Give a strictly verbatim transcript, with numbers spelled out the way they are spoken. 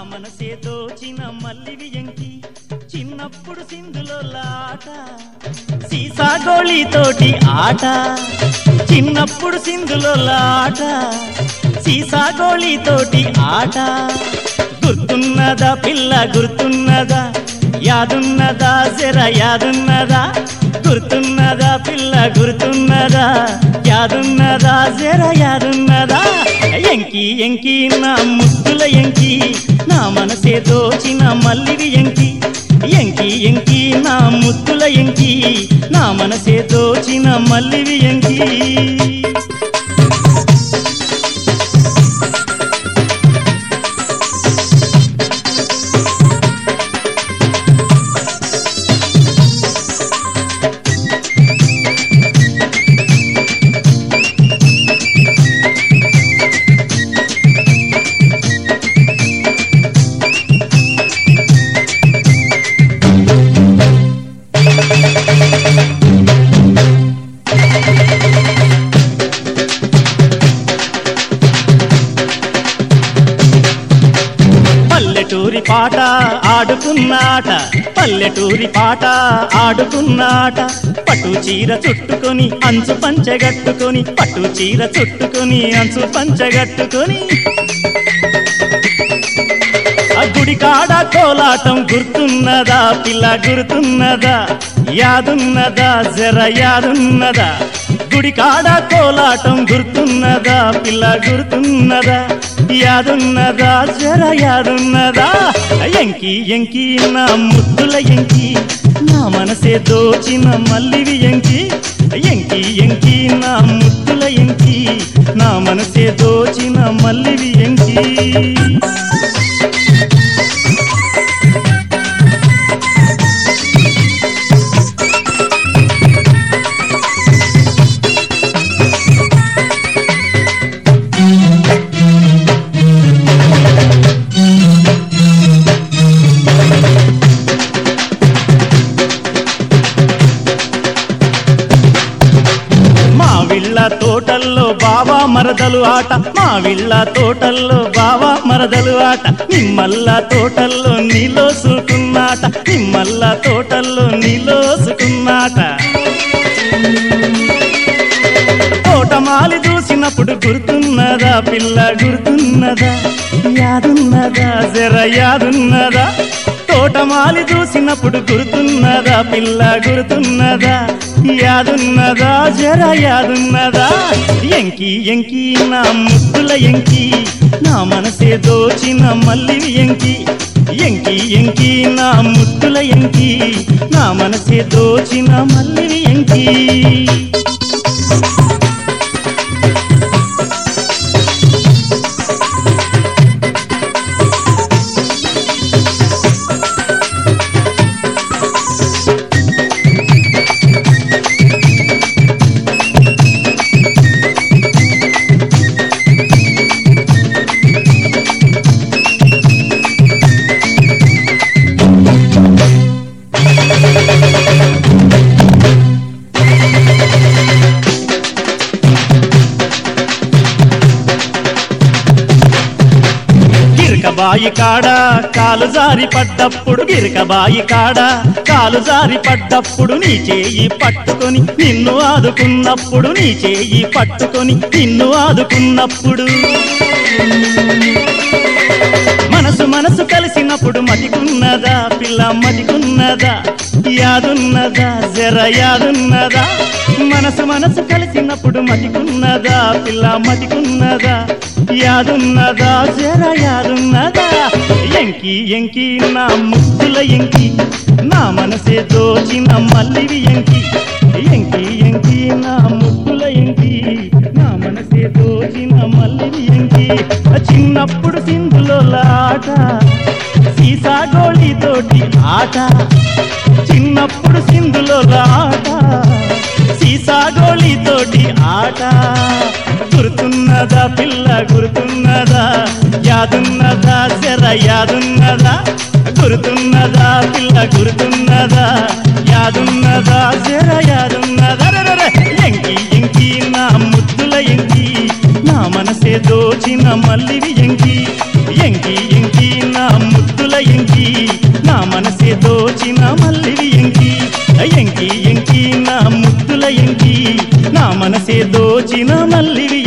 మనసే దోచిన మల్లివి ఎంకి చిన్నప్పుడు సింధులో లాట సీసా గోళీతోటి ఆట చిన్నప్పుడు సింధులో లాట సీసా గోళీతోటి ఆట గుర్తున్నదా పిల్ల గుర్తున్నదా యాదున్నదా జర యాదున్నదా గుర్తున్నదా పిల్ల గుర్తున్నదా యాదున్నదా జర యాదున్నదా ఎంకి ఎంకి నా ముద్దుల ఎంకి నా మనసే దోచిన మల్లివి ఎంకి ఎంకి ఎంకి నా ముద్దుల ఎంకి నా మనసే దోచిన మల్లివి ఎంకి పల్లెటూరి పాట ఆడుకున్నాట పల్లెటూరి పాట ఆడుకున్నాట పట్టు చీర చుట్టుకొని అంచు పంచగట్టుకొని పట్టు చీర చుట్టుకొని అంచు పంచగట్టుకొని ఆ గుడి కాడ కోలాటం గుర్తున్నదా పిల్ల గుర్తున్నదా యాదున్నదా జర యాదున్నదా గుడి కాడ కోలాటం గుర్తున్నదా పిల్ల గుర్తున్నదా యాదున్నదా జర యాదున్నదా ఎంకి ఎంకి నా ముద్దుల ఎంకి నా మనసే దోచిన మల్లివి ఎంకి ఎంకి ఎంకి నా ముద్దుల ఎంకి నా మనసే దోచిన మల్లివి ఎంకి మావిళ్ళ తోటల్లో బావా మరదలు ఆట మావిళ్ళ తోటల్లో బావా మరదలు ఆట నిమ్మల్ల తోటల్లో నీలో సుకున్నాట నిమ్మల్ల తోటల్లో నీలో సుకున్నాట తోటమాలి చూసినప్పుడు గుర్తున్నదా పిల్ల గుర్తున్నదా యాదున్నదా జర యాదున్నదా తోటమాలి చూసినప్పుడు గుర్తున్నదా పిల్ల గుర్తున్నదా యాదున్నదా జర యాదున్నదా ఎంకి ఎంకి నా ముద్దుల ఎంకి నా మనసే దోచిన మల్లివి ఎంకి ఎంకి ఎంకి నా ముద్దుల ఎంకి నా మనసే దోచిన మల్లివి ఎంకి బాయి కాడ కాలు జారి పడ్డప్పుడు గిరకబాయి కాడ కాలు జారి పడ్డప్పుడు నీ చేయి పట్టుకొని నిన్ను ఆదుకున్నప్పుడు నీ చేయి పట్టుకొని నిన్ను ఆదుకున్నప్పుడు మనసు మనసు కలిసినప్పుడు మతికున్నదా పిల్ల మతికున్నదా యాదున్నదా జర యాదున్నదా మనసు మనసు కలిసినప్పుడు మతికున్నదా పిల్ల మతికున్నదా యాదున్నదా జర యాదున్నదా ఎంకి ఎంకి నా ముద్దుల ఎంకి నా మనసే దోచిన మల్లివి ఎంకి ఎంకి ఎంకి నా ముద్దుల ఎంకి నా మనసే దోచిన మల్లివి ఎంకి చిన్నప్పుడు సింధులో లాట సీసా గోళీతోటి ఆట చిన్నప్పుడు సింధులో లాట సీసా గోళీతోటి ఆట గుర్తున్నదా పిల్ల గుర్తున్నదా యాదున్నదా జర యాదున్నదా గుర్తున్నదా పిల్ల గుర్తున్నదా యాదున్నదా జర యాదున్నదా ఎంకి ఎంకి నా ముద్దుల ఎంకి నా మనసే దోచిన మల్లివి ఎంకి ఎంకి ఎంకి నా మనసే దోచిన మల్లివి ఎంకి ఎంకి ఎంకి నా ముద్దుల ఎంకి నా మనసే దోచిన మల్లివి